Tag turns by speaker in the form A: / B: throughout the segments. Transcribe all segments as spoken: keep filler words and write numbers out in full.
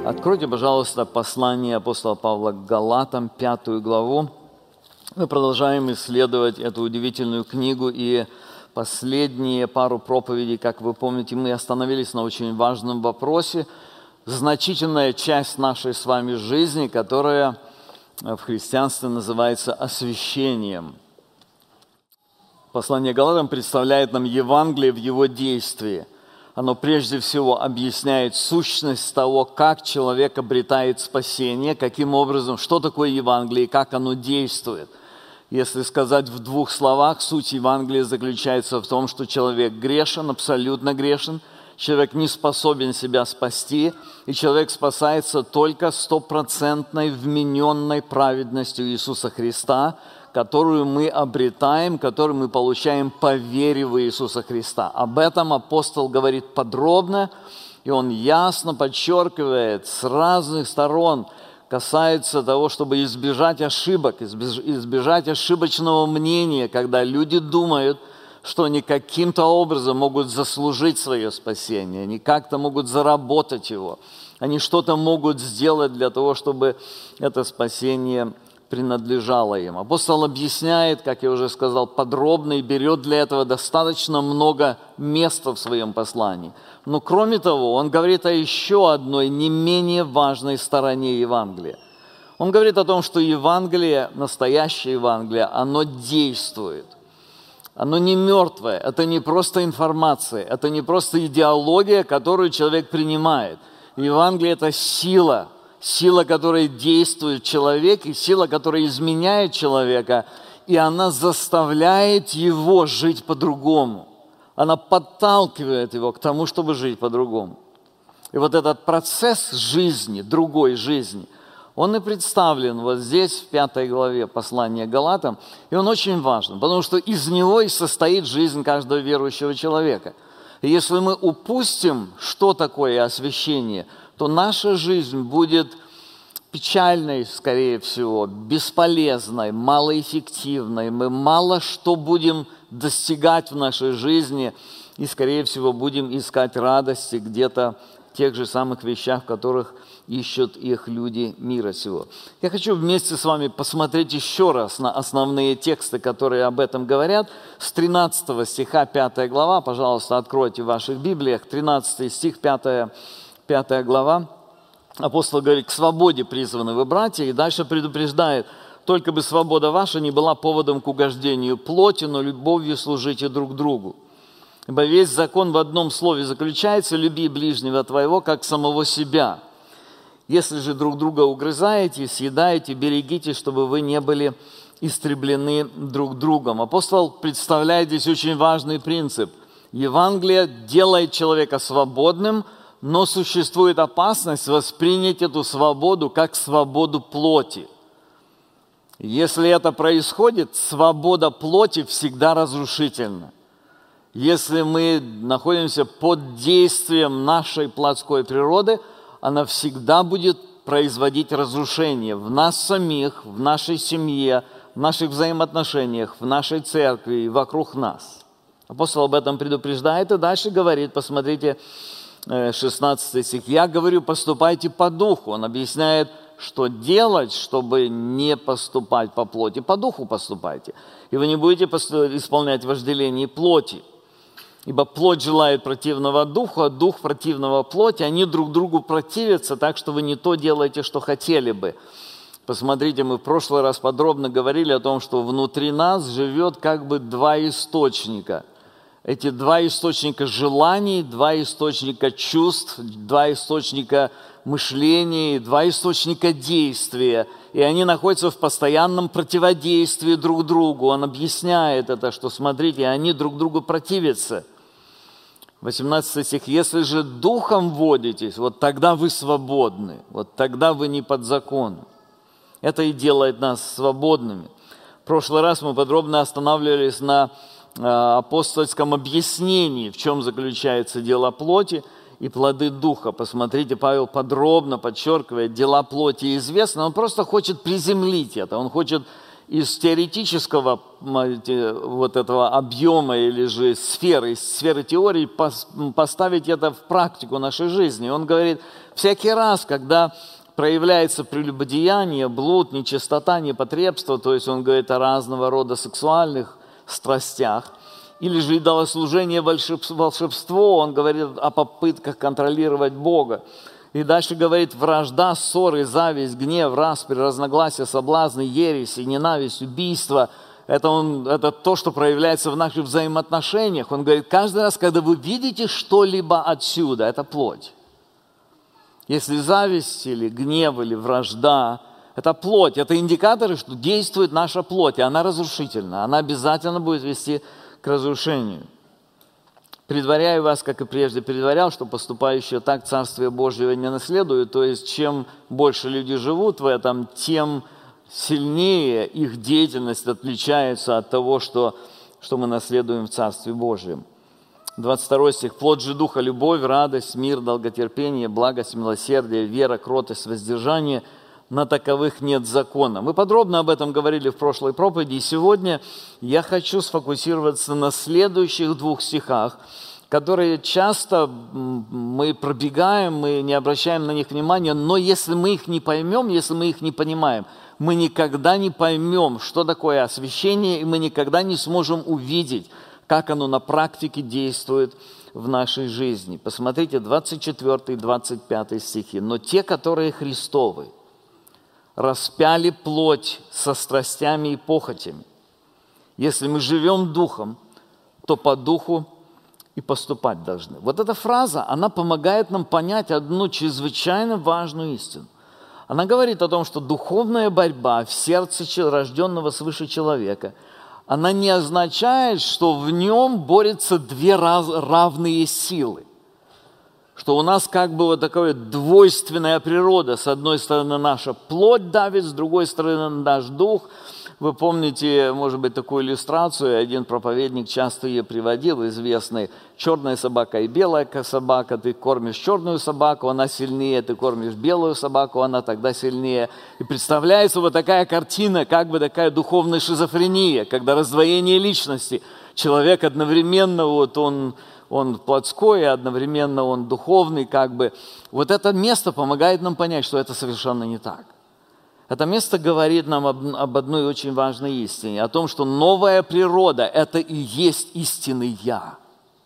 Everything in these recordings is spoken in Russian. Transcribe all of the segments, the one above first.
A: Откройте, пожалуйста, послание апостола Павла к Галатам, пятую главу. Мы продолжаем исследовать эту удивительную книгу, и последние пару проповедей, как вы помните, мы остановились на очень важном вопросе. Значительная часть нашей с вами жизни, которая в христианстве называется освящением. Послание к Галатам представляет нам Евангелие в его действии. Оно прежде всего объясняет сущность того, как человек обретает спасение, каким образом, что такое Евангелие и как оно действует. Если сказать в двух словах, суть Евангелия заключается в том, что человек грешен, абсолютно грешен, человек не способен себя спасти, и человек спасается только стопроцентной вмененной праведностью Иисуса Христа, которую мы обретаем, которую мы получаем по вере в Иисуса Христа. Об этом апостол говорит подробно, и он ясно подчеркивает с разных сторон, касается того, чтобы избежать ошибок, избежать ошибочного мнения, когда люди думают, что они каким-то образом могут заслужить свое спасение, они как-то могут заработать его, они что-то могут сделать для того, чтобы это спасение принадлежало им. Апостол объясняет, как я уже сказал, подробно и берет для этого достаточно много места в своем послании. Но кроме того, он говорит о еще одной не менее важной стороне Евангелия. Он говорит о том, что Евангелие, настоящее Евангелие, оно действует. Оно не мертвое, это не просто информация, это не просто идеология, которую человек принимает. Евангелие – это сила, сила, которая действует в человеке, сила, которая изменяет человека, и она заставляет его жить по-другому. Она подталкивает его к тому, чтобы жить по-другому. И вот этот процесс жизни, другой жизни, он и представлен вот здесь, в пятой главе послания к Галатам, и он очень важен, потому что из него и состоит жизнь каждого верующего человека. И если мы упустим, что такое освящение, то наша жизнь будет печальной, скорее всего, бесполезной, малоэффективной. Мы мало что будем достигать в нашей жизни и, скорее всего, будем искать радости где-то в тех же самых вещах, в которых ищут их люди мира сего. Я хочу вместе с вами посмотреть еще раз на основные тексты, которые об этом говорят. С тринадцатого стиха, пятая глава, пожалуйста, откройте в ваших Библиях, тринадцатый стих, пятая, пятая глава. Апостол говорит: «К свободе призваны вы, братья», и дальше предупреждает: «Только бы свобода ваша не была поводом к угождению плоти, но любовью служите друг другу. Ибо весь закон в одном слове заключается: люби ближнего твоего, как самого себя. Если же друг друга угрызаете, съедаете, берегите, чтобы вы не были истреблены друг другом». Апостол представляет здесь очень важный принцип. Евангелие делает человека свободным, но существует опасность воспринять эту свободу как свободу плоти. Если это происходит, свобода плоти всегда разрушительна. Если мы находимся под действием нашей плотской природы, она всегда будет производить разрушение в нас самих, в нашей семье, в наших взаимоотношениях, в нашей церкви и вокруг нас. Апостол об этом предупреждает и дальше говорит, посмотрите, шестнадцатый стих. «Я говорю, поступайте по духу». Он объясняет, что делать, чтобы не поступать по плоти. По духу поступайте. И вы не будете исполнять вожделение плоти. Ибо плоть желает противного духу, а дух противного плоти. Они друг другу противятся, так что вы не то делаете, что хотели бы. Посмотрите, мы в прошлый раз подробно говорили о том, что внутри нас живет как бы два источника. Эти два источника желаний, два источника чувств, два источника мышления, два источника действия. И они находятся в постоянном противодействии друг другу. Он объясняет это, что, смотрите, они друг другу противятся. восемнадцатый стих. «Если же духом водитесь, вот тогда вы свободны, вот тогда вы не под законом». Это и делает нас свободными. В прошлый раз мы подробно останавливались на апостольском объяснении, в чем заключается дело плоти и плоды духа. Посмотрите, Павел подробно подчеркивает, дела плоти известны. Он просто хочет приземлить это, он хочет из теоретического вот этого объема или же сферы, из сферы теории поставить это в практику нашей жизни. Он говорит, всякий раз, когда проявляется прелюбодеяние, блуд, нечистота, непотребство, то есть он говорит о разного рода сексуальных страстях, или же идолослужение, волшебство, он говорит о попытках контролировать Бога. И дальше говорит, вражда, ссоры, зависть, гнев, распри, разногласия, соблазны, ереси, ненависть, убийство. Это, он, это то, что проявляется в наших взаимоотношениях. Он говорит, каждый раз, когда вы видите что-либо отсюда, это плоть. Если зависть или гнев или вражда, это плоть, это индикаторы, что действует наша плоть, и она разрушительна, она обязательно будет вести к разрушению. Предваряю вас, как и прежде предварял, что поступающие так Царствие Божьего не наследуют, то есть чем больше люди живут в этом, тем сильнее их деятельность отличается от того, что, что мы наследуем в Царстве Божьем. двадцать второй стих. «Плод же Духа – любовь, радость, мир, долготерпение, благость, милосердие, вера, кротость, воздержание. На таковых нет закона». Мы подробно об этом говорили в прошлой проповеди, и сегодня я хочу сфокусироваться на следующих двух стихах, которые часто мы пробегаем, мы не обращаем на них внимания, но если мы их не поймем, если мы их не понимаем, мы никогда не поймем, что такое освящение, и мы никогда не сможем увидеть, как оно на практике действует в нашей жизни. Посмотрите, двадцать четвёртый, двадцать пятый стихи. «Но те, которые Христовы, распяли плоть со страстями и похотями. Если мы живем духом, то по духу и поступать должны». Вот эта фраза, она помогает нам понять одну чрезвычайно важную истину. Она говорит о том, что духовная борьба в сердце рожденного свыше человека, она не означает, что в нем борются две раз, равные силы. Что у нас как бы вот такая двойственная природа. С одной стороны наша плоть давит, с другой стороны наш дух. Вы помните, может быть, такую иллюстрацию, один проповедник часто ее приводил, известный: черная собака и белая собака, ты кормишь черную собаку, она сильнее, ты кормишь белую собаку, она тогда сильнее. И представляется вот такая картина, как бы такая духовная шизофрения, когда раздвоение личности. Человек одновременно, вот он, он плотской, и одновременно он духовный, как бы. Вот это место помогает нам понять, что это совершенно не так. Это место говорит нам об, об одной очень важной истине, о том, что новая природа – это и есть истинный «Я».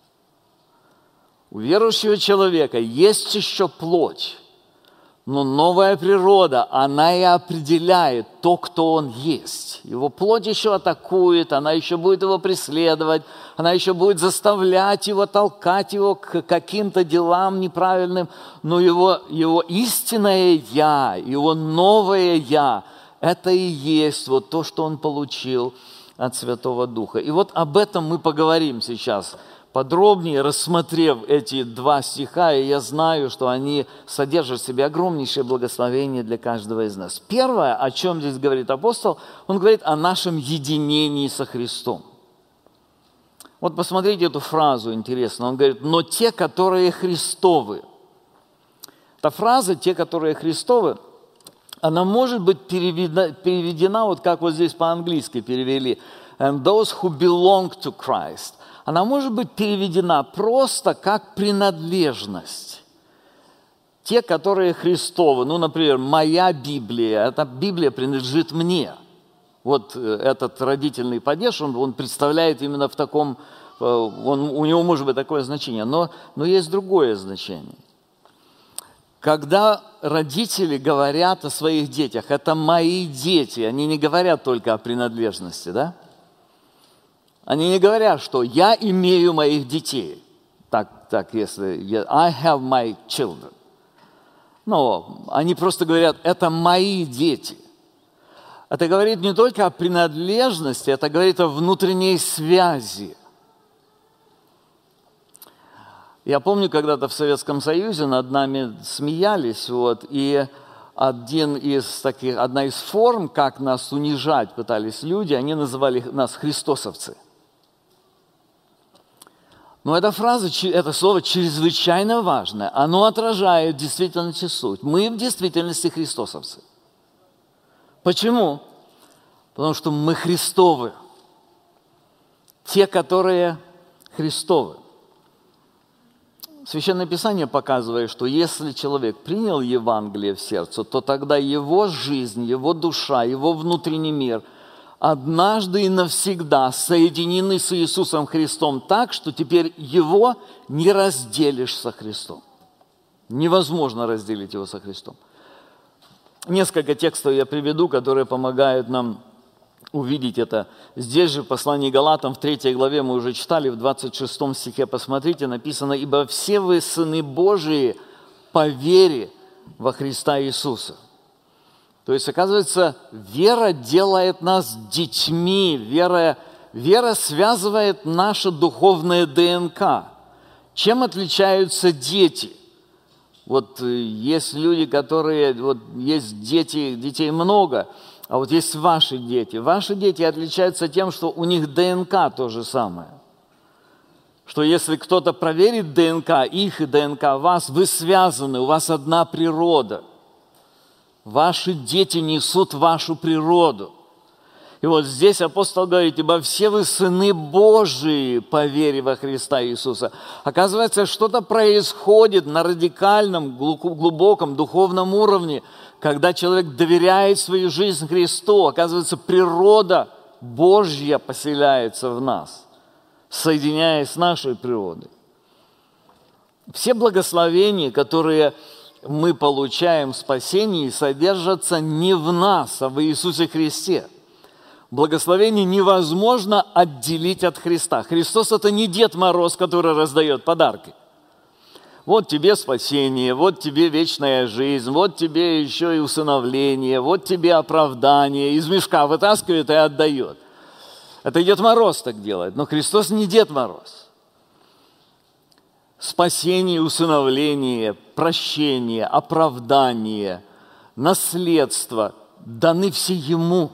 A: У верующего человека есть еще плоть, но новая природа, она и определяет то, кто он есть. Его плоть еще атакует, она еще будет его преследовать, она еще будет заставлять его, толкать его к каким-то делам неправильным, но его, его истинное «Я», его новое «Я» – это и есть вот то, что он получил от Святого Духа. И вот об этом мы поговорим сейчас подробнее, рассмотрев эти два стиха, и я знаю, что они содержат в себе огромнейшее благословение для каждого из нас. Первое, о чем здесь говорит апостол, он говорит о нашем единении со Христом. Вот посмотрите эту фразу, интересно. Он говорит, но те, которые Христовы. Эта фраза, те, которые Христовы, она может быть переведена, переведена вот как вот здесь по-английски перевели, and those who belong to Christ. Она может быть переведена просто как принадлежность. Те, которые Христовы, ну, например, моя Библия, эта Библия принадлежит мне. Вот этот родительный падеж, он, он представляет именно в таком, он, у него может быть такое значение, но, но есть другое значение. Когда родители говорят о своих детях, это мои дети, они не говорят только о принадлежности, да? Они не говорят, что я имею моих детей. Так, так, если I have my children. Но они просто говорят, это мои дети. Это говорит не только о принадлежности, это говорит о внутренней связи. Я помню, когда-то в Советском Союзе над нами смеялись, вот, и один из таких, одна из форм, как нас унижать пытались люди, они называли нас христосовцы. Но эта фраза, это слово чрезвычайно важное. Оно отражает в действительности суть. Мы в действительности христосовцы. Почему? Потому что мы Христовы. Те, которые Христовы. Священное Писание показывает, что если человек принял Евангелие в сердце, то тогда его жизнь, его душа, его внутренний мир однажды и навсегда соединены с Иисусом Христом так, что теперь его не разделишь со Христом. Невозможно разделить его со Христом. Несколько текстов я приведу, которые помогают нам увидеть это. Здесь же в послании Галатам в третьей главе мы уже читали, в двадцать шестом стихе, посмотрите, написано: «Ибо все вы сыны Божии по вере во Христа Иисуса». То есть, оказывается, вера делает нас детьми, вера, вера связывает наше духовное ДНК. Чем отличаются дети? Вот есть люди, которые, вот есть дети, детей много, а вот есть ваши дети. Ваши дети отличаются тем, что у них ДНК то же самое. Что если кто-то проверит ДНК, их и ДНК вас, вы связаны, у вас одна природа. Ваши дети несут вашу природу. И вот здесь апостол говорит: «Ибо все вы сыны Божии по вере во Христа Иисуса». Оказывается, что-то происходит на радикальном, глубоком духовном уровне, когда человек доверяет свою жизнь Христу. Оказывается, природа Божья поселяется в нас, соединяясь с нашей природой. Все благословения, которые мы получаем в спасении, содержатся не в нас, а в Иисусе Христе. Благословение невозможно отделить от Христа. Христос – это не Дед Мороз, который раздает подарки. Вот тебе спасение, вот тебе вечная жизнь, вот тебе еще и усыновление, вот тебе оправдание. Из мешка вытаскивает и отдает. Это Дед Мороз так делает, но Христос не Дед Мороз. Спасение, усыновление, прощение, оправдание, наследство даны все Ему.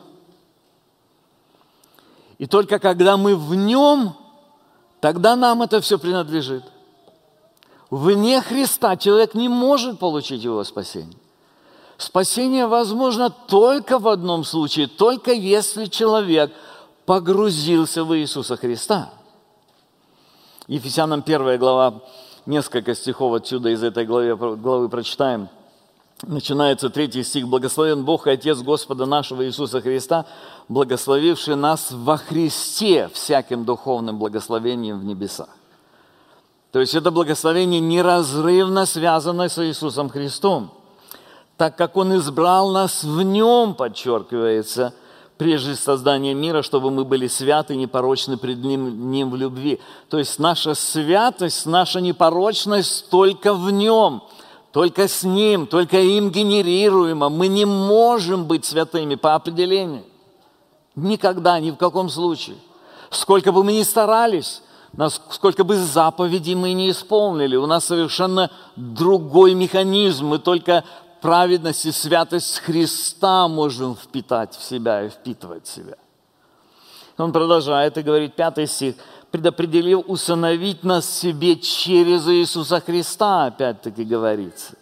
A: И только когда мы в Нем, тогда нам это все принадлежит. Вне Христа человек не может получить его спасение. Спасение возможно только в одном случае, только если человек погрузился в Иисуса Христа. Ефесянам первая глава, несколько стихов отсюда из этой главы, главы прочитаем. Начинается третий стих. «Благословен Бог и Отец Господа нашего Иисуса Христа, благословивший нас во Христе всяким духовным благословением в небесах». То есть это благословение неразрывно связано с Иисусом Христом, так как Он избрал нас в Нем, подчеркивается, прежде создания мира, чтобы мы были святы и непорочны пред Ним, Ним в любви. То есть наша святость, наша непорочность только в Нем, только с Ним, только им генерируемо. Мы не можем быть святыми по определению. Никогда, ни в каком случае. Сколько бы мы ни старались, сколько бы заповедей мы не исполнили, у нас совершенно другой механизм. Мы только праведность и святость Христа можем впитать в себя и впитывать в себя. Он продолжает и говорит, пятый стих: «Предопределил усыновить нас себе через Иисуса Христа», опять-таки говорится.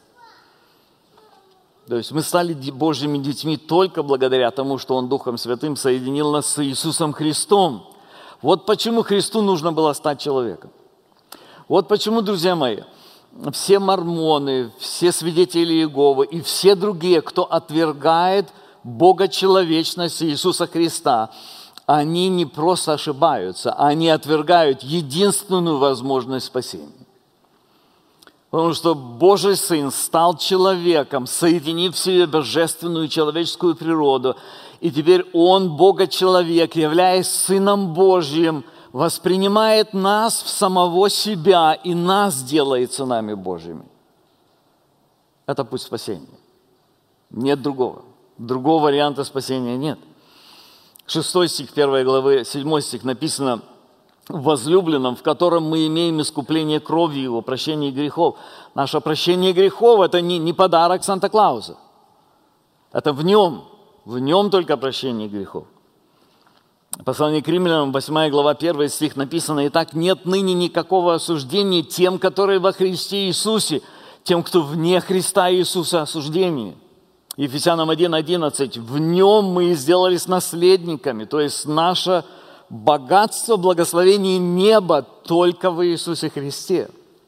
A: То есть мы стали Божьими детьми только благодаря тому, что Он Духом Святым соединил нас с Иисусом Христом. Вот почему Христу нужно было стать человеком. Вот почему, друзья мои, все мормоны, все свидетели Иеговы и все другие, кто отвергает богочеловечность Иисуса Христа, они не просто ошибаются, они отвергают единственную возможность спасения. Потому что Божий Сын стал человеком, соединив в себе божественную человеческую природу, и теперь Он, Бога-человек, являясь Сыном Божьим, воспринимает нас в самого себя и нас делает сынами Божьими. Это путь спасения. Нет другого. Другого варианта спасения нет. Шестой стих первой главы, седьмой стих написано: «В возлюбленном, в котором мы имеем искупление кровью Его, прощение грехов». Наше прощение грехов – это не, не подарок Санта-Клауса. Это в Нем. В Нем только прощение грехов. Послание к Римлянам, восьмая глава, первый стих написано: «Итак, нет ныне никакого осуждения тем, которые во Христе Иисусе, тем, кто вне Христа Иисуса осуждение». Ефесянам один одиннадцать. В нем мы и сделались наследниками, то есть наше богатство, благословение неба только в Иисусе Христе.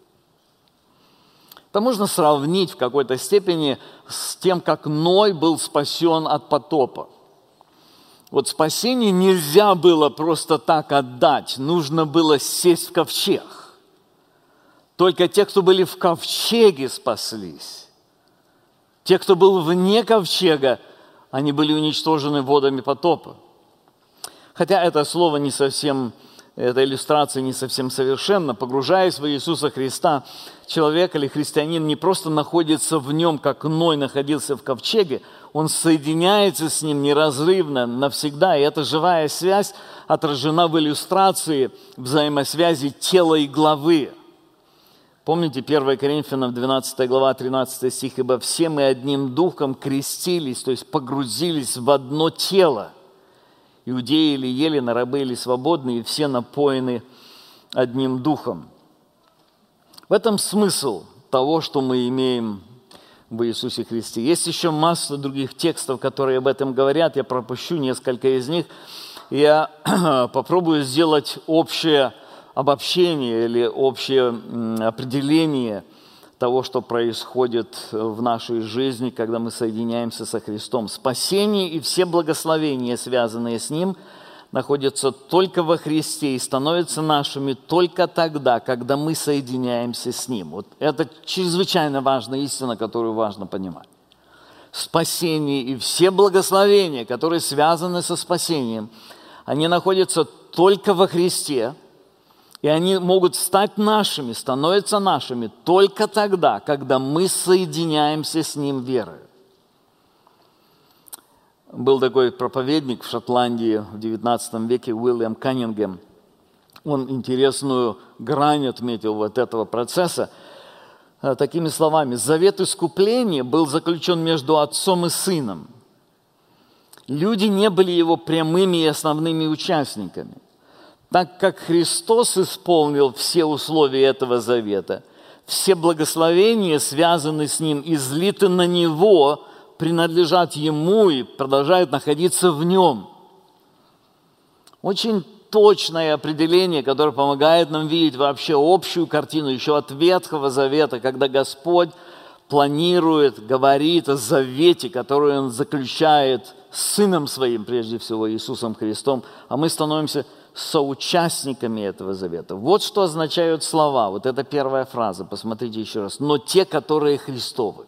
A: Это можно сравнить в какой-то степени с тем, как Ной был спасен от потопа. Вот спасение нельзя было просто так отдать, нужно было сесть в ковчег. Только те, кто были в ковчеге, спаслись. Те, кто был вне ковчега, они были уничтожены водами потопа. Хотя это слово не совсем, эта иллюстрация не совсем совершенна. Погружаясь в Иисуса Христа, человек или христианин не просто находится в нем, как Ной находился в ковчеге, он соединяется с ним неразрывно, навсегда. И эта живая связь отражена в иллюстрации взаимосвязи тела и главы. Помните первое Коринфянам двенадцатая глава, тринадцатый стих, «Ибо все мы одним духом крестились», то есть погрузились в одно тело. Иудеи или елены, рабы или свободные, все напоены одним духом. В этом смысл того, что мы имеем в Иисусе Христе. Есть еще масса других текстов, которые об этом говорят. Я пропущу несколько из них. Я попробую сделать общее обобщение или общее определение того, что происходит в нашей жизни, когда мы соединяемся со Христом. Спасение и все благословения, связанные с Ним, находятся только во Христе и становятся нашими только тогда, когда мы соединяемся с Ним. Вот это чрезвычайно важная истина, которую важно понимать. Спасение и все благословения, которые связаны со спасением, они находятся только во Христе, и они могут стать нашими, становятся нашими только тогда, когда мы соединяемся с Ним верой. Был такой проповедник в Шотландии в девятнадцатом веке Уильям Каннингем. Он интересную грань отметил вот этого процесса такими словами. Завет искупления был заключен между отцом и сыном. Люди не были его прямыми и основными участниками. Так как Христос исполнил все условия этого завета, все благословения, связанные с Ним, излиты на Него, принадлежат Ему и продолжают находиться в Нем. Очень точное определение, которое помогает нам видеть вообще общую картину еще от Ветхого Завета, когда Господь планирует, говорит о завете, который Он заключает с Сыном Своим, прежде всего Иисусом Христом, а мы становимся соучастниками этого завета. Вот что означают слова. Вот это первая фраза, посмотрите еще раз. «Но те, которые Христовы».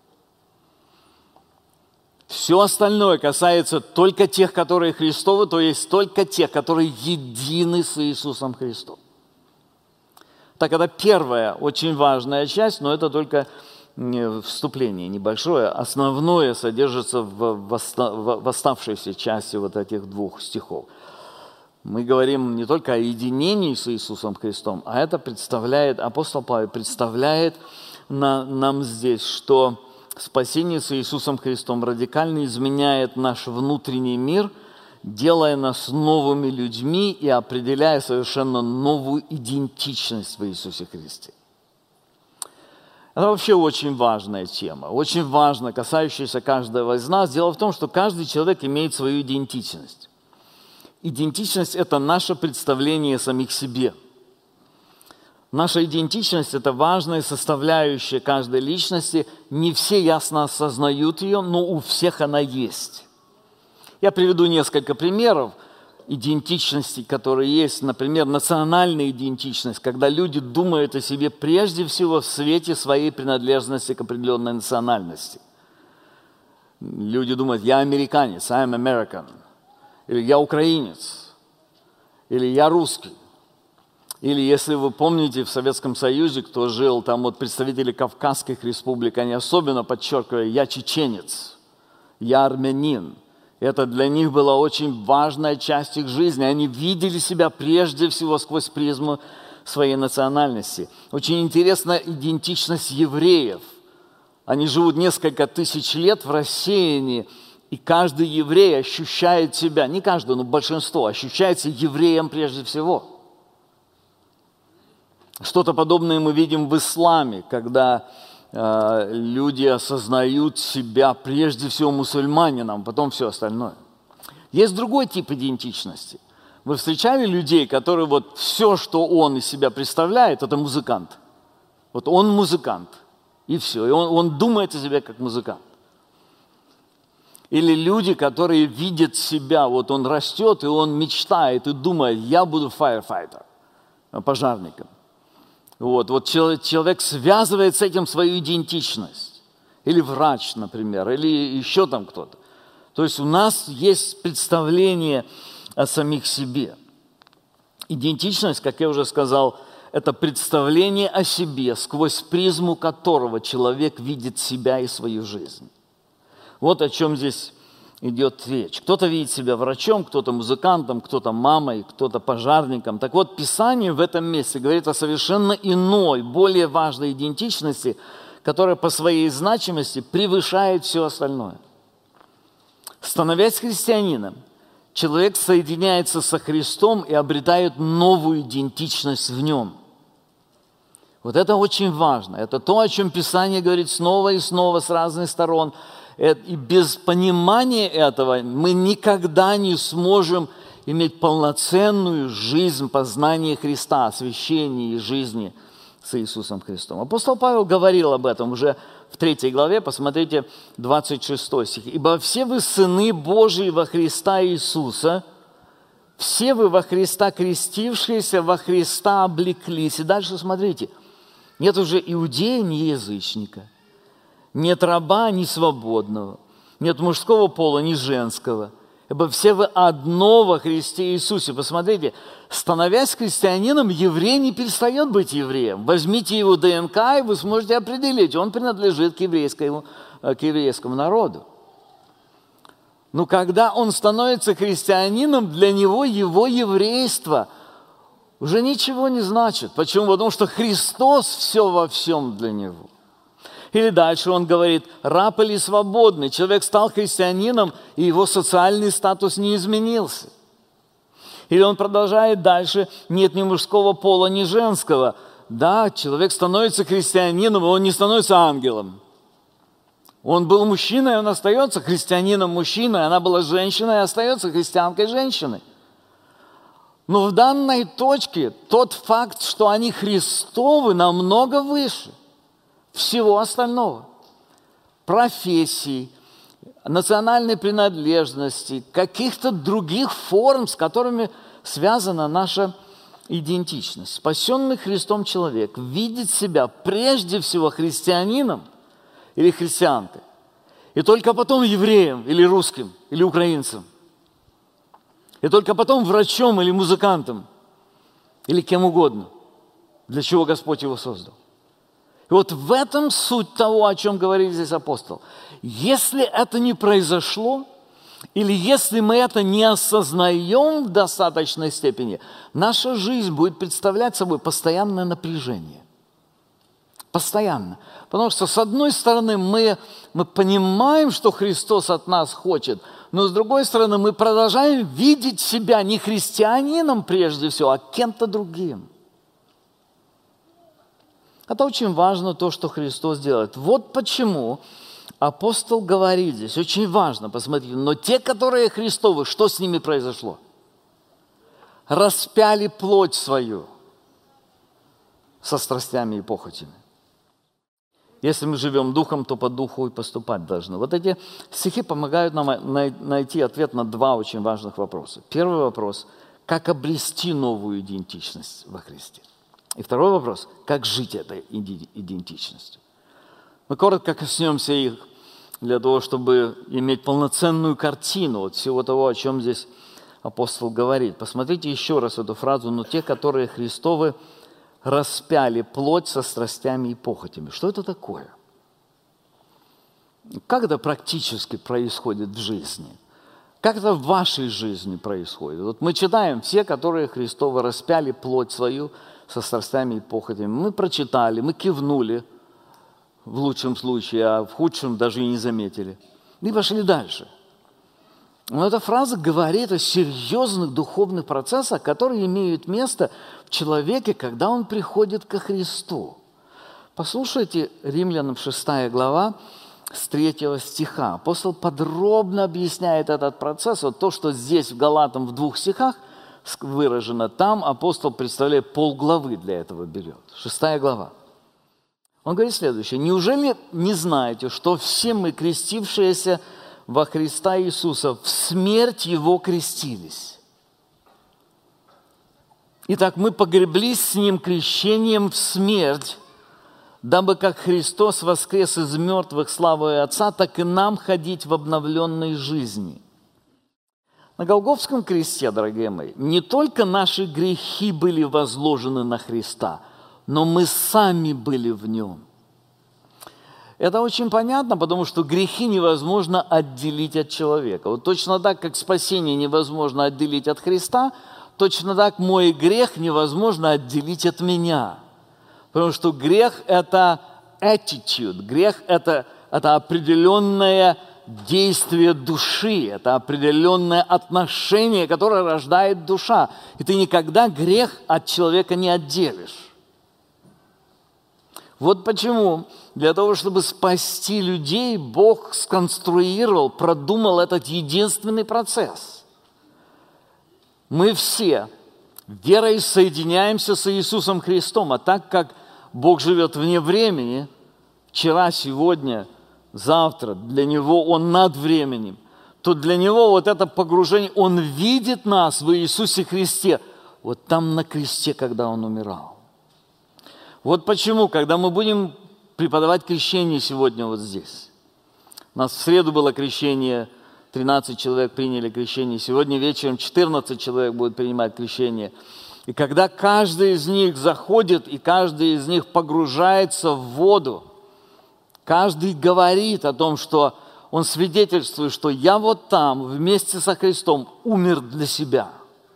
A: Все остальное касается только тех, которые Христовы, то есть только тех, которые едины с Иисусом Христом. Так, это первая очень важная часть, но это только вступление небольшое. Основное содержится в оставшейся части вот этих двух стихов. Мы говорим не только о единении с Иисусом Христом, а это представляет, апостол Павел представляет на, нам здесь, что спасение с Иисусом Христом радикально изменяет наш внутренний мир, делая нас новыми людьми и определяя совершенно новую идентичность в Иисусе Христе. Это вообще очень важная тема, очень важно, касающаяся каждого из нас. Дело в том, что каждый человек имеет свою идентичность. Идентичность – это наше представление о самих себе. Наша идентичность – это важная составляющая каждой личности. Не все ясно осознают ее, но у всех она есть. Я приведу несколько примеров идентичности, которые есть. Например, национальная идентичность, когда люди думают о себе прежде всего в свете своей принадлежности к определенной национальности. Люди думают, я американец, I'm American. Или я украинец, или я русский. Или, если вы помните, в Советском Союзе, кто жил, там вот представители Кавказских республик, они особенно подчеркивали, я чеченец, я армянин. Это для них была очень важная часть их жизни. Они видели себя прежде всего сквозь призму своей национальности. Очень интересна идентичность евреев. Они живут несколько тысяч лет в рассеянии, и каждый еврей ощущает себя, не каждый, но большинство, ощущает себя евреем прежде всего. Что-то подобное мы видим в исламе, когда э, люди осознают себя прежде всего мусульманином, потом все остальное. Есть другой тип идентичности. Вы встречали людей, которые вот все, что он из себя представляет, это музыкант. Вот он музыкант, и все. И он, он думает о себе как музыкант. Или люди, которые видят себя, вот он растет, и он мечтает, и думает, я буду firefighter, пожарником. Вот, вот человек, человек связывает с этим свою идентичность. Или врач, например, или еще там кто-то. То есть у нас есть представление о самих себе. Идентичность, как я уже сказал, это представление о себе, сквозь призму которого человек видит себя и свою жизнь. Вот о чем здесь идет речь. Кто-то видит себя врачом, кто-то музыкантом, кто-то мамой, кто-то пожарником. Так вот, Писание в этом месте говорит о совершенно иной, более важной идентичности, которая по своей значимости превышает все остальное. Становясь христианином, человек соединяется со Христом и обретает новую идентичность в Нем. Вот это очень важно. Это то, о чем Писание говорит снова и снова с разных сторон. И без понимания этого мы никогда не сможем иметь полноценную жизнь познания Христа, освящения и жизни с Иисусом Христом. Апостол Павел говорил об этом уже в третьей главе, посмотрите, двадцать шестой стих. «Ибо все вы сыны Божии во Христа Иисуса, все вы во Христа крестившиеся, во Христа облеклись». И дальше смотрите, нет уже иудея, ни язычника, нет раба, ни свободного, нет мужского пола, ни женского, ибо все вы одно во Христе Иисусе. Посмотрите, становясь христианином, еврей не перестает быть евреем. Возьмите его ДНК, и вы сможете определить, он принадлежит к еврейскому, к еврейскому народу. Но когда он становится христианином, для него его еврейство уже ничего не значит. Почему? Потому что Христос все во всем для него. Или дальше он говорит, раб или свободный. Человек стал христианином, и его социальный статус не изменился. Или он продолжает дальше, нет ни мужского пола, ни женского. Да, человек становится христианином, и он не становится ангелом. Он был мужчиной, он остается христианином мужчиной, она была женщиной, и остается христианкой женщиной. Но в данной точке тот факт, что они Христовы, намного выше всего остального. Профессий, национальной принадлежности, каких-то других форм, с которыми связана наша идентичность. Спасенный Христом человек видит себя прежде всего христианином или христианкой, и только потом евреем или русским, или украинцем, и только потом врачом или музыкантом, или кем угодно, для чего Господь его создал. И вот в этом суть того, о чем говорит здесь апостол. Если это не произошло, или если мы это не осознаем в достаточной степени, наша жизнь будет представлять собой постоянное напряжение. Постоянно. Потому что, с одной стороны, мы, мы понимаем, что Христос от нас хочет, но, с другой стороны, мы продолжаем видеть себя не христианином прежде всего, а кем-то другим. Это очень важно, то, что Христос делает. Вот почему апостол говорит здесь, очень важно, посмотрите, но те, которые Христовы, что с ними произошло? Распяли плоть свою со страстями и похотями. Если мы живем духом, то по духу и поступать должны. Вот эти стихи помогают нам найти ответ на два очень важных вопроса. Первый вопрос – как обрести новую идентичность во Христе? И второй вопрос – как жить этой идентичностью? Мы коротко коснемся их для того, чтобы иметь полноценную картину от всего того, о чем здесь апостол говорит. Посмотрите еще раз эту фразу «но те, которые Христовы, распяли плоть со страстями и похотями». Что это такое? Как это практически происходит в жизни? Как это в вашей жизни происходит? Вот мы читаем «все, которые Христовы, распяли плоть свою со страстями и похотями». Мы прочитали, мы кивнули в лучшем случае, а в худшем даже и не заметили. И пошли дальше. Но эта фраза говорит о серьезных духовных процессах, которые имеют место в человеке, когда он приходит ко Христу. Послушайте Римлянам шестая глава с третьего стиха. Апостол подробно объясняет этот процесс. Вот то, что здесь в Галатам в двух стихах выражено, там апостол, представляя, полглавы для этого берет. Шестая глава. Он говорит следующее. «Неужели не знаете, что все мы, крестившиеся во Христа Иисуса, в смерть Его крестились? Итак, мы погреблись с Ним крещением в смерть, дабы как Христос воскрес из мертвых славой Отца, так и нам ходить в обновленной жизни». На Голгофском кресте, дорогие мои, не только наши грехи были возложены на Христа, но мы сами были в Нем. Это очень понятно, потому что грехи невозможно отделить от человека. Вот точно так, как спасение невозможно отделить от Христа, точно так мой грех невозможно отделить от меня. Потому что грех – это attitude, грех – это, это определенное действие души, это определенное отношение, которое рождает душа. И ты никогда грех от человека не отделишь. Вот почему для того, чтобы спасти людей, Бог сконструировал, продумал этот единственный процесс. Мы все верой соединяемся с Иисусом Христом, а так как Бог живет вне времени, вчера, сегодня, завтра, для Него Он над временем, то для Него вот это погружение, Он видит нас в Иисусе Христе, вот там на кресте, когда Он умирал. Вот почему, когда мы будем преподавать крещение сегодня вот здесь, у нас в среду было крещение, тринадцать человек приняли крещение, сегодня вечером четырнадцать человек будут принимать крещение. И когда каждый из них заходит, и каждый из них погружается в воду, каждый говорит о том, что он свидетельствует, что я вот там вместе со Христом умер для себя.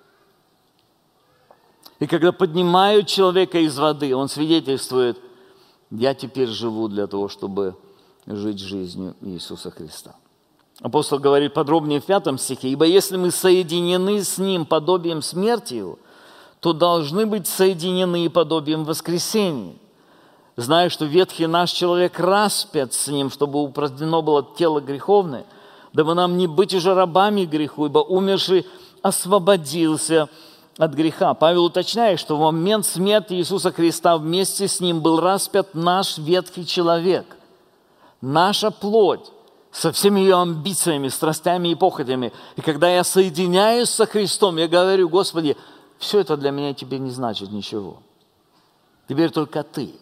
A: И когда поднимают человека из воды, он свидетельствует, я теперь живу для того, чтобы жить жизнью Иисуса Христа. Апостол говорит подробнее в пятом стихе, ибо если мы соединены с Ним подобием смерти Его, то должны быть соединены и подобием воскресения. Зная, что ветхий наш человек распят с Ним, чтобы упразднено было тело греховное, дабы нам не быть уже рабами греху, ибо умерший освободился от греха. Павел уточняет, что в момент смерти Иисуса Христа вместе с Ним был распят наш ветхий человек, наша плоть, со всеми ее амбициями, страстями и похотями. И когда я соединяюсь со Христом, я говорю, Господи, все это для меня теперь не значит ничего. Теперь только Ты.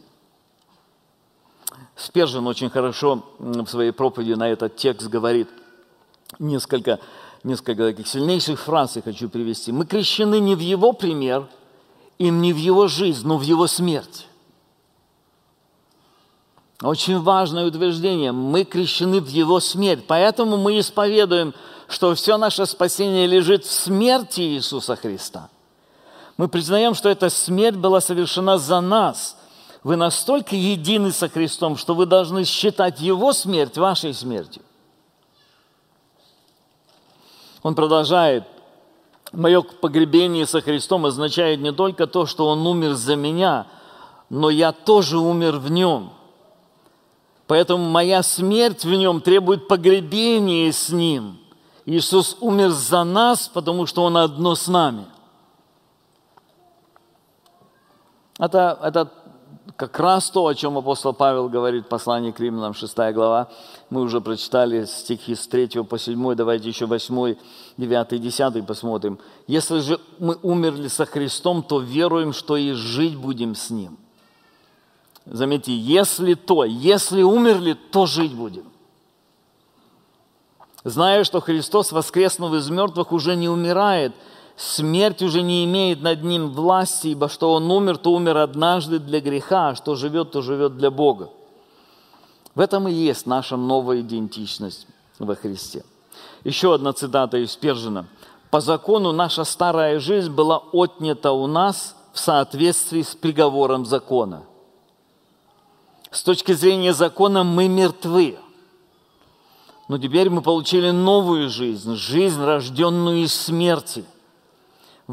A: Спержин очень хорошо в своей проповеди на этот текст говорит несколько, несколько таких сильнейших фраз я хочу привести. Мы крещены не в Его пример и не в Его жизнь, но в Его смерть. Очень важное утверждение. Мы крещены в Его смерть. Поэтому мы исповедуем, что все наше спасение лежит в смерти Иисуса Христа. Мы признаем, что эта смерть была совершена за нас. Вы настолько едины со Христом, что вы должны считать Его смерть вашей смертью. Он продолжает. Мое погребение со Христом означает не только то, что Он умер за меня, но я тоже умер в Нем. Поэтому моя смерть в Нем требует погребения с Ним. Иисус умер за нас, потому что Он одно с нами. Это, это как раз то, о чем апостол Павел говорит в послании к Римлянам, шестая глава. Мы уже прочитали стихи с третьего по седьмой, давайте еще восьмой, девятый, десятый посмотрим. «Если же мы умерли со Христом, то веруем, что и жить будем с Ним». Заметьте, если то, если умерли, то жить будем. Зная, что Христос, воскреснув из мертвых, уже не умирает, смерть уже не имеет над Ним власти, ибо что Он умер, то умер однажды для греха, а что живет, то живет для Бога. В этом и есть наша новая идентичность во Христе. Еще одна цитата из Спержина. «По закону наша старая жизнь была отнята у нас в соответствии с приговором закона». С точки зрения закона мы мертвы. Но теперь мы получили новую жизнь, жизнь, рожденную из смерти.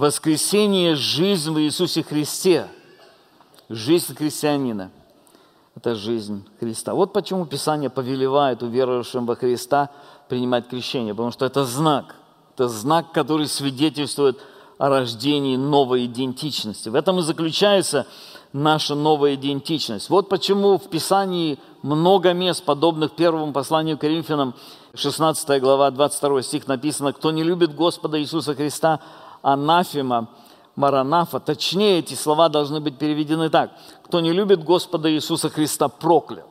A: Воскресение – жизнь в Иисусе Христе, жизнь христианина. это жизнь Христа. Вот почему Писание повелевает уверовавшим во Христа принимать крещение, потому что это знак. Это знак, который свидетельствует о рождении новой идентичности. В этом и заключается наша новая идентичность. Вот почему в Писании много мест, подобных первому посланию к Коринфянам, шестнадцатая глава, двадцать второй стих написано: «Кто не любит Господа Иисуса Христа, анафема, маранафа». Точнее, эти слова должны быть переведены так: «Кто не любит Господа Иисуса Христа, проклят».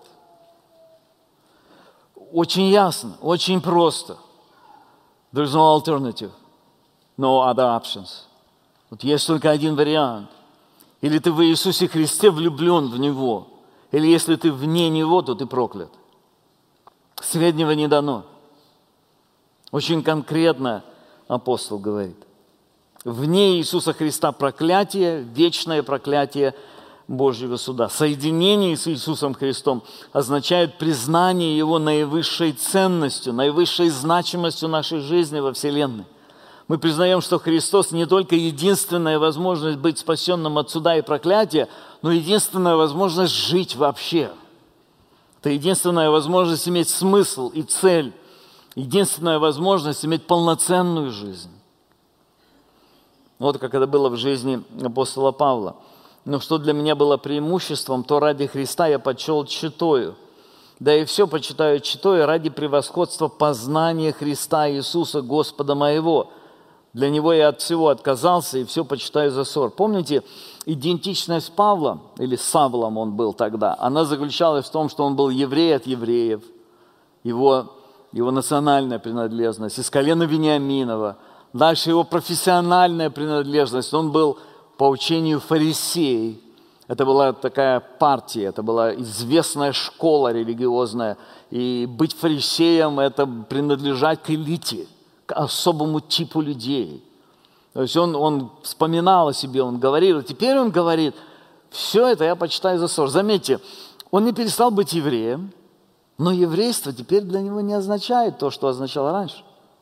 A: Очень ясно, очень просто. There's no alternative, no other options. Вот есть только один вариант. Или ты в Иисусе Христе влюблен в Него, или если ты вне Него, то ты проклят. Среднего не дано. Очень конкретно апостол говорит. Вне Иисуса Христа проклятие, вечное проклятие Божьего суда. Соединение с Иисусом Христом означает признание Его наивысшей ценностью, наивысшей значимостью нашей жизни во Вселенной. Мы признаем, что Христос не только единственная возможность быть спасенным от суда и проклятия, но единственная возможность жить вообще. Это единственная возможность иметь смысл и цель, единственная возможность иметь полноценную жизнь. Вот как это было в жизни апостола Павла. «Но что для меня было преимуществом, то ради Христа я почел тщетою. Да и все почитаю тщетою ради превосходства познания Христа Иисуса, Господа моего. Для Него я от всего отказался и все почитаю за ссор». Помните, идентичность Павла, или Савлом он был тогда, она заключалась в том, что он был еврей от евреев, его, его национальная принадлежность, из колена Вениаминова. Дальше его профессиональная принадлежность, он был по учению фарисей. Это была такая партия, это была известная школа религиозная. И быть фарисеем – это принадлежать к элите, к особому типу людей. То есть он, он вспоминал о себе, он говорил, а теперь он говорит: все это я почитаю за ссор. Заметьте, он не перестал быть евреем, но еврейство теперь для него не означает то, что означало раньше.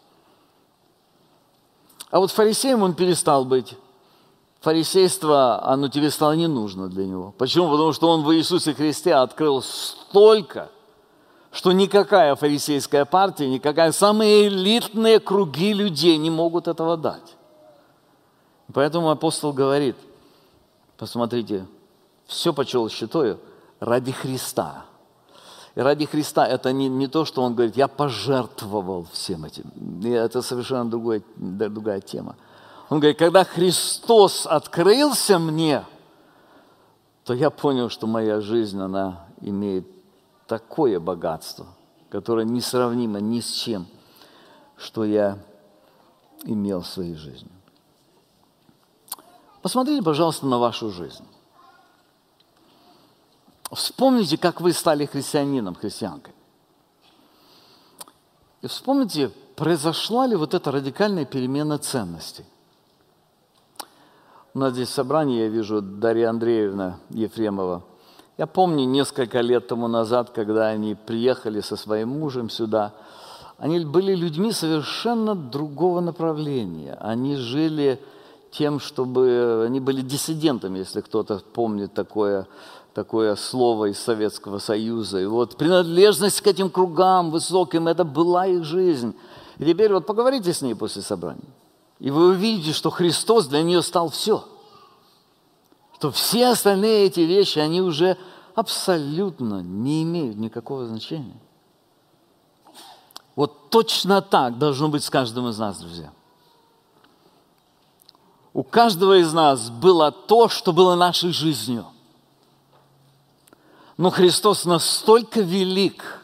A: А вот фарисеем он перестал быть. Фарисейство, оно тебе стало не нужно для него. Почему? Потому что он в Иисусе Христе открыл столько, что никакая фарисейская партия, никакая, самые элитные круги людей не могут этого дать. Поэтому апостол говорит: посмотрите, все почел тщетою ради Христа. И ради Христа это не, не то, что он говорит: я пожертвовал всем этим. И это совершенно другой, другая тема. Он говорит: когда Христос открылся мне, то я понял, что моя жизнь, она имеет такое богатство, которое несравнимо ни с чем, что я имел в своей жизни. Посмотрите, пожалуйста, на вашу жизнь. Вспомните, как вы стали христианином, христианкой. И вспомните, произошла ли вот эта радикальная перемена ценностей. У нас здесь собрание, я вижу, Дарья Андреевна Ефремова. Я помню, несколько лет тому назад, когда они приехали со своим мужем сюда, они были людьми совершенно другого направления. Они жили тем, чтобы... Они были диссидентами, если кто-то помнит такое, такое слово из Советского Союза. И вот принадлежность к этим кругам высоким, это была их жизнь. И теперь вот поговорите с ней после собрания. И вы увидите, что Христос для нее стал все. Что все остальные эти вещи, они уже абсолютно не имеют никакого значения. Вот точно так должно быть с каждым из нас, друзья. У каждого из нас было то, что было нашей жизнью. Но Христос настолько велик,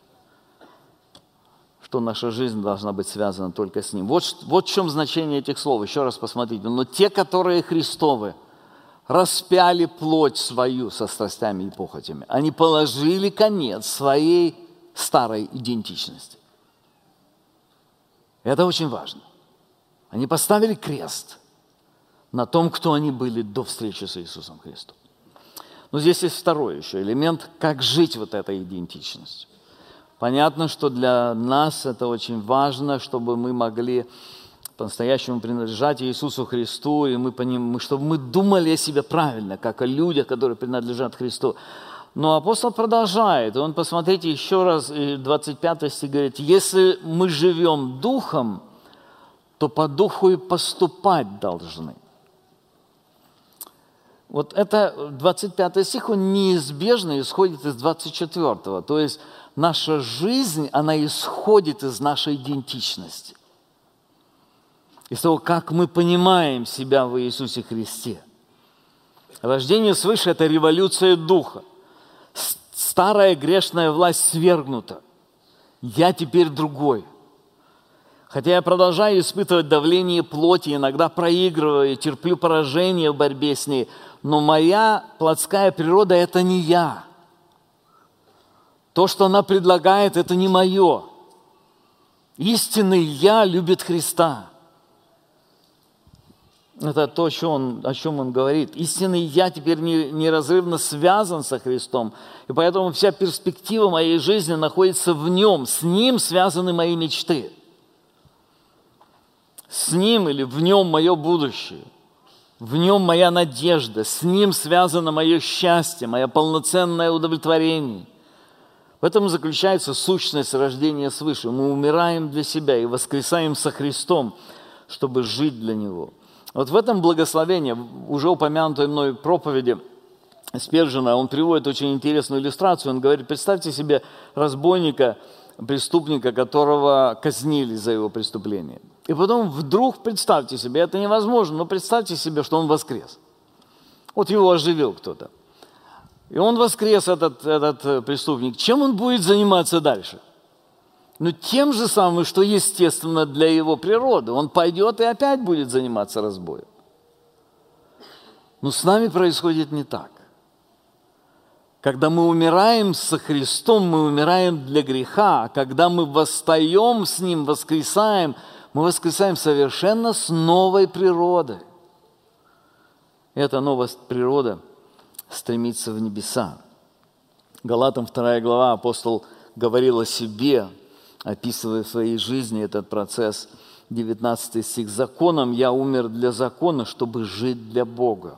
A: что наша жизнь должна быть связана только с Ним. Вот, вот в чем значение этих слов. Еще раз посмотрите. Но те, которые Христовы, распяли плоть свою со страстями и похотями. Они положили конец своей старой идентичности. Это очень важно. Они поставили крест на том, кто они были до встречи с Иисусом Христом. Но здесь есть второй еще элемент, как жить вот этой идентичностью. Понятно, что для нас это очень важно, чтобы мы могли по-настоящему принадлежать Иисусу Христу, и мы, чтобы мы думали о себе правильно, как о людях, которые принадлежат Христу. Но апостол продолжает, и он, посмотрите, еще раз, двадцать пятый стих говорит, если мы живем духом, то по духу и поступать должны. Вот это двадцать пятый стих, он неизбежно исходит из двадцать четвёртого. То есть наша жизнь, она исходит из нашей идентичности. Из того, как мы понимаем себя в Иисусе Христе. Рождение свыше – это революция духа. Старая грешная власть свергнута. Я теперь другой. Хотя я продолжаю испытывать давление плоти, иногда проигрываю, терплю поражение в борьбе с ней, но моя плотская природа – это не я. То, что она предлагает, это не мое. Истинный я любит Христа. Это то, что он, о чем он говорит. Истинный я теперь не, неразрывно связан со Христом, и поэтому вся перспектива моей жизни находится в Нем. С Ним связаны мои мечты. С Ним или в Нем мое будущее. В Нем моя надежда. С Ним связано мое счастье, мое полноценное удовлетворение. В этом заключается сущность рождения свыше. Мы умираем для себя и воскресаем со Христом, чтобы жить для Него. Вот в этом благословении, уже упомянутой мной проповеди Спержена, он приводит очень интересную иллюстрацию. Он говорит, представьте себе разбойника, преступника, которого казнили за его преступление. И потом вдруг представьте себе, это невозможно, но представьте себе, что он воскрес. Вот его оживил кто-то. И он воскрес, этот, этот преступник. Чем он будет заниматься дальше? Ну, тем же самым, что естественно для его природы. Он пойдет и опять будет заниматься разбоем. Но с нами происходит не так. Когда мы умираем со Христом, мы умираем для греха. А когда мы восстаем с Ним, воскресаем, мы воскресаем совершенно с новой природой. Эта новая природа стремится в небеса. Галатам вторая глава, апостол говорил о себе, описывая в своей жизни этот процесс. девятнадцатый стих. «Законом я умер для закона, чтобы жить для Бога.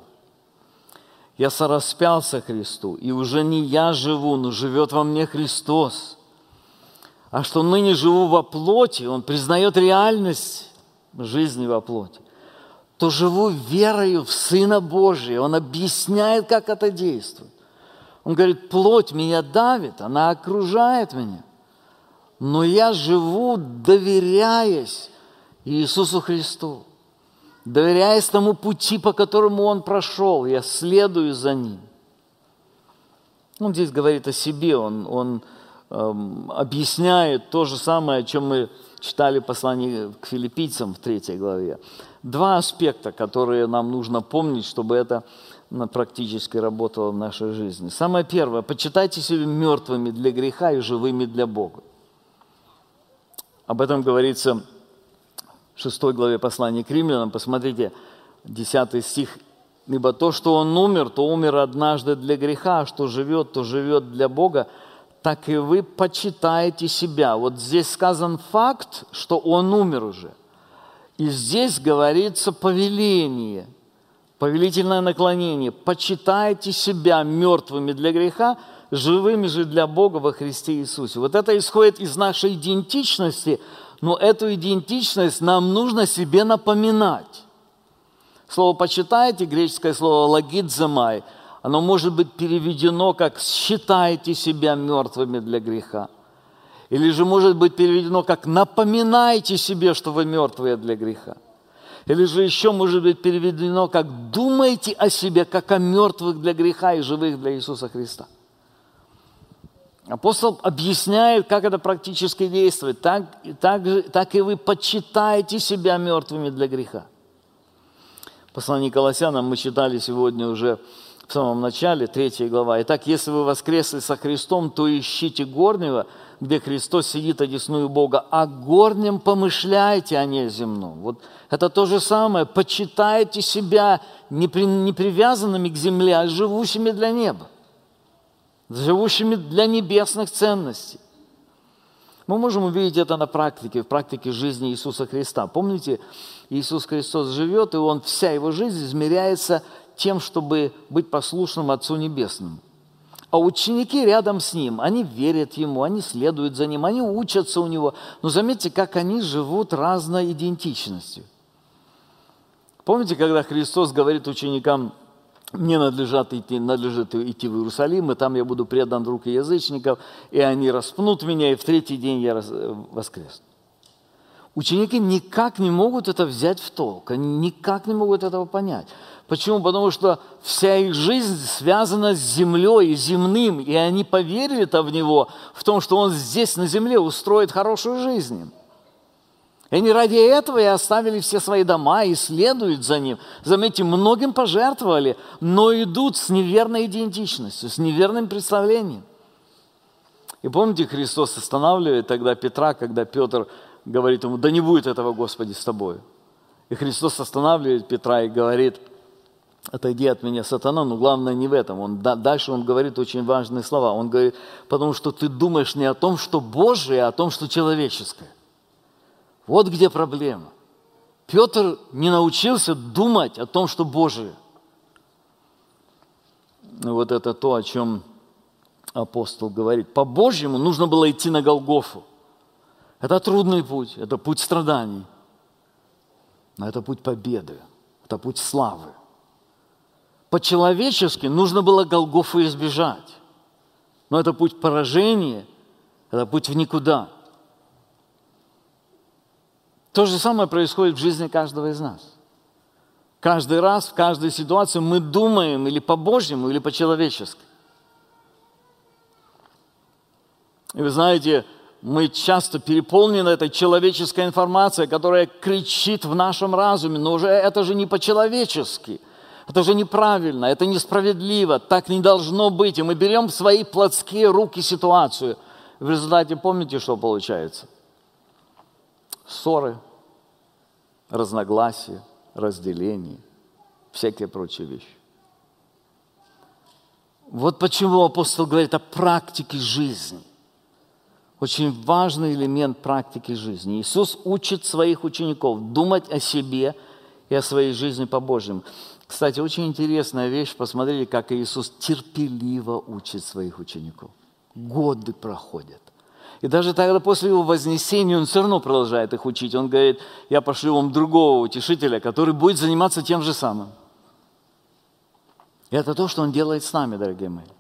A: Я сораспялся Христу, и уже не я живу, но живет во мне Христос. А что ныне живу во плоти», он признает реальность жизни во плоти, «то живу верою в Сына Божия». Он объясняет, как это действует. Он говорит, плоть меня давит, она окружает меня. Но я живу, доверяясь Иисусу Христу, доверяясь тому пути, по которому Он прошел, я следую за Ним. Он здесь говорит о себе, Он, он эм, объясняет то же самое, о чем мы читали в послании к филиппийцам в третьей главе. Два аспекта, которые нам нужно помнить, чтобы это практически работало в нашей жизни. Самое первое, почитайте себя мертвыми для греха и живыми для Бога. Об этом говорится в шестой главе послания к римлянам. Посмотрите, десятый стих. «Ибо то, что он умер, то умер однажды для греха, а что живет, то живет для Бога, так и вы почитаете себя». Вот здесь сказан факт, что он умер уже. И здесь говорится повеление, повелительное наклонение. «Почитайте себя мертвыми для греха, живыми же для Бога во Христе Иисусе». Вот это исходит из нашей идентичности, но эту идентичность нам нужно себе напоминать. Слово «почитайте», греческое слово «логидзамай», оно может быть переведено как «считайте себя мертвыми для греха». Или же может быть переведено как «напоминайте себе, что вы мертвые для греха». Или же еще может быть переведено как «думайте о себе, как о мертвых для греха и живых для Иисуса Христа». Апостол объясняет, как это практически действует. Так, так, так и вы почитаете себя мертвыми для греха. Послание к Колоссянам мы читали сегодня уже в самом начале, третья глава. «Итак, если вы воскресли со Христом, то ищите горнего, где Христос сидит одесную Бога, а горнем помышляйте, а не земном». Вот это то же самое. Почитайте себя не, при, не привязанными к земле, а живущими для неба, живущими для небесных ценностей. Мы можем увидеть это на практике, в практике жизни Иисуса Христа. Помните, Иисус Христос живет, и Он, вся Его жизнь измеряется тем, чтобы быть послушным Отцу Небесному. А ученики рядом с ним, они верят ему, они следуют за ним, они учатся у него. Но заметьте, как они живут разной идентичностью. Помните, когда Христос говорит ученикам: мне надлежит идти, надлежит идти в Иерусалим, и там я буду предан в руки язычников, и они распнут меня, и в третий день я воскресну. Ученики никак не могут это взять в толк, они никак не могут этого понять. Почему? Потому что вся их жизнь связана с землей и земным, и они поверили-то в Него, в том, что Он здесь на земле устроит хорошую жизнь. И они ради этого и оставили все свои дома и следуют за Ним. Заметьте, многим пожертвовали, но идут с неверной идентичностью, с неверным представлением. И помните, Христос останавливает тогда Петра, когда Петр говорит ему: да не будет этого, Господи, с тобой. И Христос останавливает Петра и говорит: отойди от меня, сатана, но главное не в этом. Он, дальше он говорит очень важные слова. Он говорит: потому что ты думаешь не о том, что Божие, а о том, что человеческое. Вот где проблема. Петр не научился думать о том, что Божие. Вот это то, о чем апостол говорит. По-божьему нужно было идти на Голгофу. Это трудный путь, это путь страданий. Но это путь победы, это путь славы. По-человечески нужно было Голгофу избежать. Но это путь поражения, это путь в никуда. То же самое происходит в жизни каждого из нас. Каждый раз, в каждой ситуации мы думаем или по-божьему, или по-человечески. И вы знаете, мы часто переполнены этой человеческой информацией, которая кричит в нашем разуме: но уже это же не по-человечески. Это же неправильно, это несправедливо, так не должно быть. И мы берем в свои плотские руки ситуацию. В результате помните, что получается? Ссоры, разногласия, разделения, всякие прочие вещи. Вот почему апостол говорит о практике жизни. Очень важный элемент практики жизни. Иисус учит своих учеников думать о себе и о своей жизни по-божьему. Кстати, очень интересная вещь. Посмотрите, как Иисус терпеливо учит своих учеников. Годы проходят. И даже тогда, после Его вознесения, Он все равно продолжает их учить. Он говорит: я пошлю вам другого утешителя, который будет заниматься тем же самым. И это то, что Он делает с нами, дорогие мои.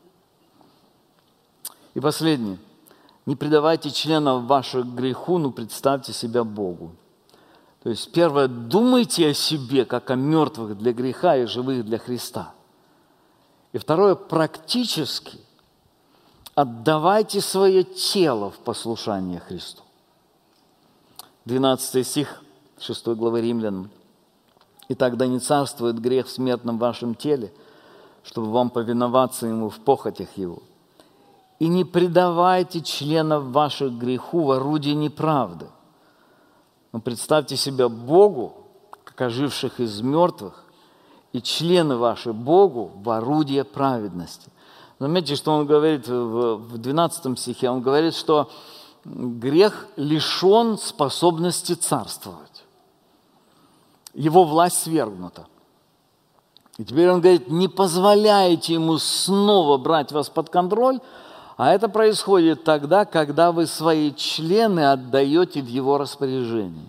A: И последнее. Не предавайте членов ваших греху, но представьте себя Богу. То есть, первое, думайте о себе, как о мертвых для греха и живых для Христа. И второе, практически отдавайте свое тело в послушание Христу. двенадцатый стих шестой главы Римлянам. «Итак, да не царствует грех в смертном вашем теле, чтобы вам повиноваться ему в похотях его. И не предавайте членов ваших греху в орудие неправды. Но представьте себя Богу, как оживших из мертвых, и члены ваши Богу в орудие праведности». Заметьте, что он говорит в двенадцатом стихе. Он говорит, что грех лишен способности царствовать. Его власть свергнута. И теперь он говорит: не позволяйте ему снова брать вас под контроль, а это происходит тогда, когда вы свои члены отдаете в его распоряжение.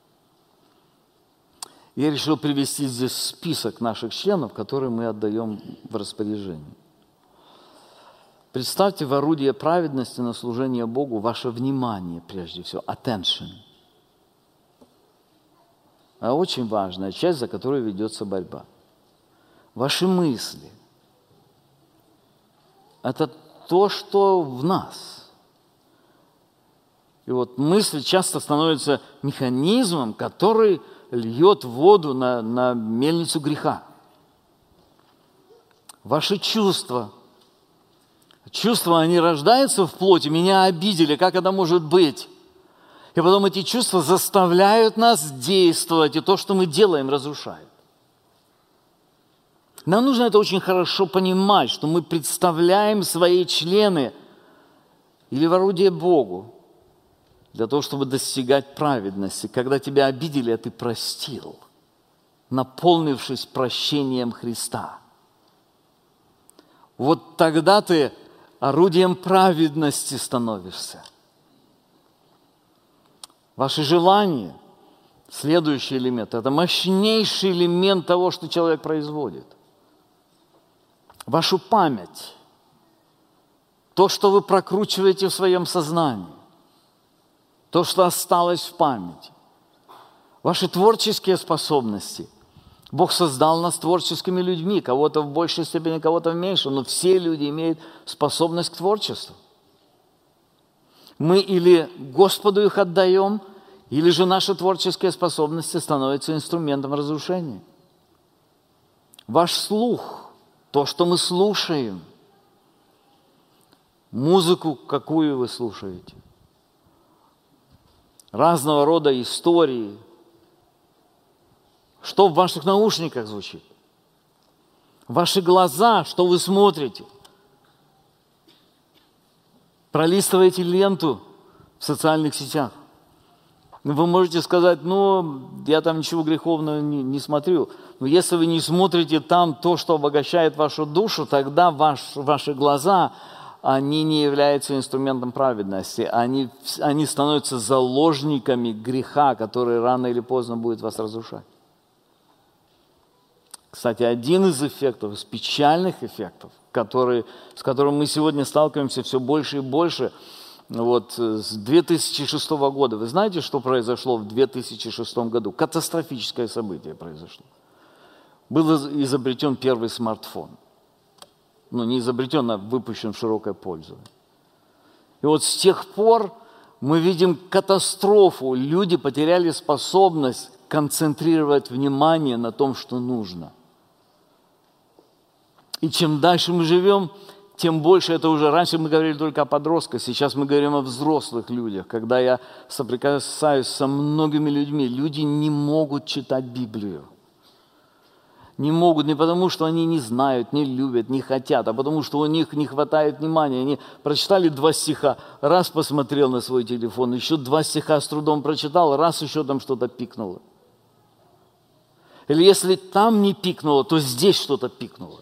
A: Я решил привести здесь список наших членов, которые мы отдаем в распоряжение. Представьте в орудие праведности на служение Богу ваше внимание, прежде всего, attention. А очень важная часть, за которую ведется борьба. Ваши мысли. Это то, что в нас. И вот мысль часто становится механизмом, который льет воду на, на мельницу греха. Ваши чувства. Чувства, они рождаются в плоти. Меня обидели, как это может быть? И потом эти чувства заставляют нас действовать, и то, что мы делаем, разрушает. Нам нужно это очень хорошо понимать, что мы представляем свои члены или в орудие Богу для того, чтобы достигать праведности. Когда тебя обидели, а ты простил, наполнившись прощением Христа. Вот тогда ты орудием праведности становишься. Ваши желания, следующий элемент, это мощнейший элемент того, что человек производит. Вашу память, то, что вы прокручиваете в своем сознании, то, что осталось в памяти, ваши творческие способности. Бог создал нас творческими людьми, кого-то в большей степени, кого-то в меньшей, но все люди имеют способность к творчеству. Мы или Господу их отдаем, или же наши творческие способности становятся инструментом разрушения. Ваш слух, то, что мы слушаем, музыку, какую вы слушаете, разного рода истории, что в ваших наушниках звучит, ваши глаза, что вы смотрите, пролистываете ленту в социальных сетях. Вы можете сказать, ну, я там ничего греховного не, не смотрю. Но если вы не смотрите там то, что обогащает вашу душу, тогда ваш, ваши глаза, они не являются инструментом праведности. Они, они становятся заложниками греха, который рано или поздно будет вас разрушать. Кстати, один из эффектов, из печальных эффектов, который, с которым мы сегодня сталкиваемся все больше и больше, вот с две тысячи шестого года. Вы знаете, что произошло в две тысячи шестом году? Катастрофическое событие произошло. Был изобретен первый смартфон. Ну, не изобретен, а выпущен в широкое пользование. И вот с тех пор мы видим катастрофу. Люди потеряли способность концентрировать внимание на том, что нужно. И чем дальше мы живем, тем больше это уже... Раньше мы говорили только о подростках, сейчас мы говорим о взрослых людях. Когда я соприкасаюсь со многими людьми, люди не могут читать Библию. Не могут не потому, что они не знают, не любят, не хотят, а потому, что у них не хватает внимания. Они прочитали два стиха, раз посмотрел на свой телефон, еще два стиха с трудом прочитал, раз еще там что-то пикнуло. Или если там не пикнуло, то здесь что-то пикнуло.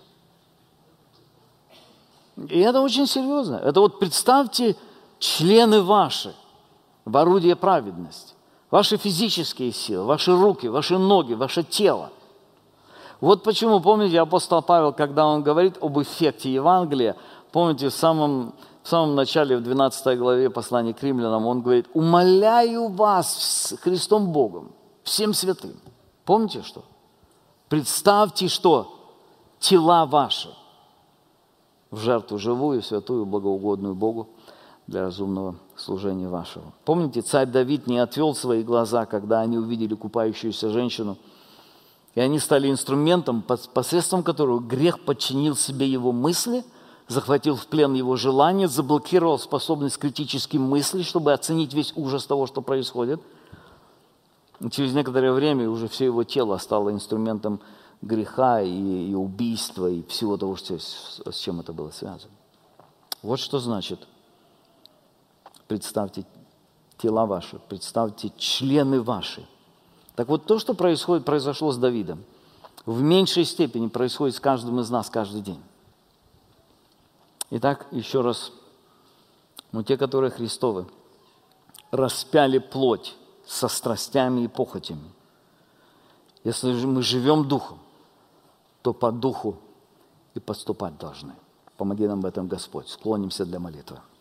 A: И это очень серьезно. Это вот представьте, члены ваши в орудие праведности. Ваши физические силы, ваши руки, ваши ноги, ваше тело. Вот почему, помните, апостол Павел, когда он говорит об эффекте Евангелия, помните, в самом, в самом начале, в двенадцатой главе послания к римлянам, он говорит, умоляю вас Христом Богом, всем святым. Помните что? Представьте, что тела ваши в жертву живую, святую, благоугодную Богу для разумного служения вашего. Помните, царь Давид не отвел свои глаза, когда они увидели купающуюся женщину, и они стали инструментом, посредством которого грех подчинил себе его мысли, захватил в плен его желания, заблокировал способность критически мыслить, чтобы оценить весь ужас того, что происходит. И через некоторое время уже все его тело стало инструментом греха и, и убийства, и всего того, что, с, с чем это было связано. Вот что значит. Представьте тела ваши, представьте члены ваши. Так вот, то, что происходит, произошло с Давидом, в меньшей степени происходит с каждым из нас каждый день. Итак, еще раз. Но те, которые Христовы, распяли плоть со страстями и похотями. Если же мы живем духом, то по духу и поступать должны. Помоги нам в этом, Господь. Склонимся для молитвы.